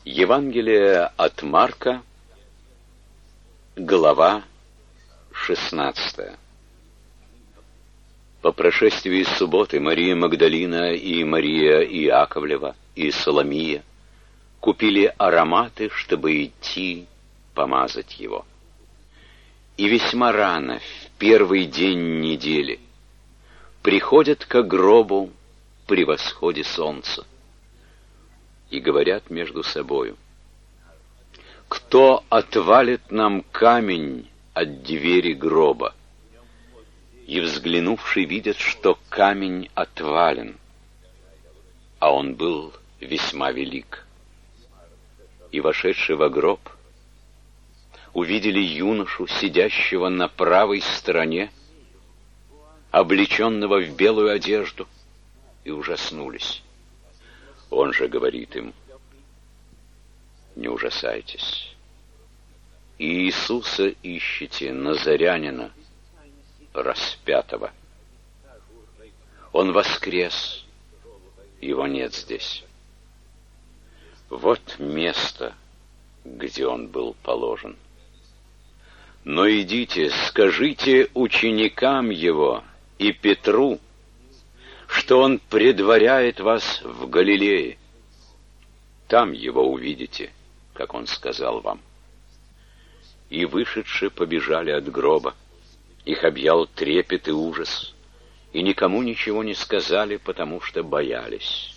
Евангелие от Марка, глава 16. По прошествии субботы Мария Магдалина и Мария Иаковлева и Соломия купили ароматы, чтобы идти помазать его. И весьма рано, в первый день недели, приходят ко гробу при восходе солнца и говорят между собою: «Кто отвалит нам камень от двери гроба?» И взглянувшие видят, что камень отвален, а он был весьма велик. И вошедший во гроб увидели юношу, сидящего на правой стороне, облеченного в белую одежду, и ужаснулись. Он же говорит им: «Не ужасайтесь. Иисуса ищете, Назарянина, распятого. Он воскрес, его нет здесь. Вот место, где он был положен. Но идите, скажите ученикам его и Петру, что он предваряет вас в Галилее. Там его увидите, как он сказал вам». И вышедшие побежали от гроба. Их объял трепет и ужас, и никому ничего не сказали, потому что боялись.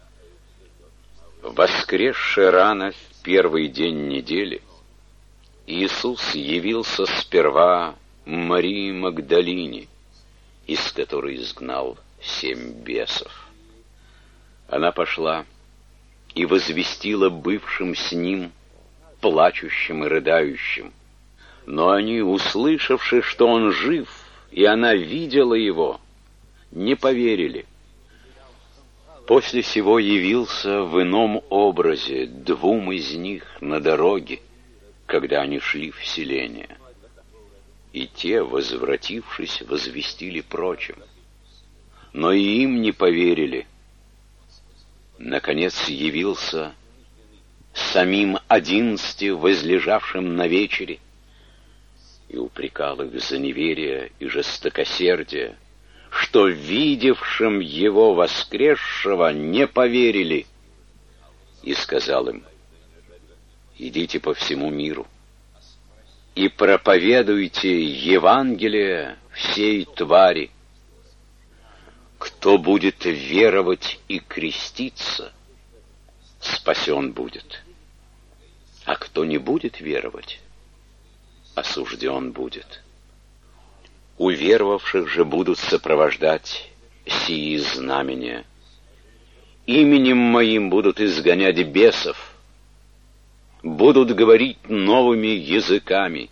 Воскресши рано в первый день недели, Иисус явился сперва Марии Магдалине, из которой изгнал 7 бесов. Она пошла и возвестила бывшим с ним, плачущим и рыдающим. Но они, услышавши, что он жив, и она видела его, не поверили. После сего явился в ином образе 2 из них на дороге, когда они шли в селение. И те, возвратившись, возвестили прочим. Но и им не поверили. Наконец явился самим 11, возлежавшим на вечере, и упрекал их за неверие и жестокосердие, что видевшим его воскресшего не поверили, и сказал им: «Идите по всему миру и проповедуйте Евангелие всей твари. Кто будет веровать и креститься, спасен будет, а кто не будет веровать, осужден будет. Уверовавших же будут сопровождать сии знамения. Именем моим будут изгонять бесов, будут говорить новыми языками,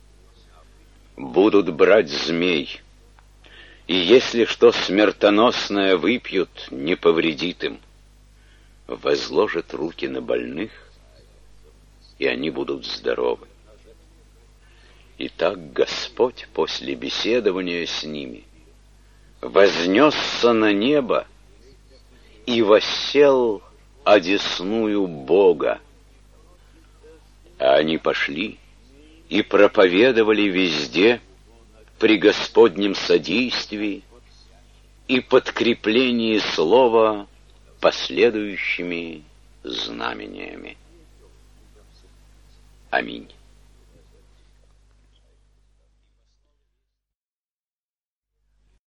будут брать змей, и если что смертоносное выпьют, не повредит им. Возложат руки на больных, и они будут здоровы». Итак, Господь после беседования с ними вознесся на небо и воссел одесную Бога. А они пошли и проповедовали везде при Господнем содействии и подкреплении слова последующими знамениями. Аминь.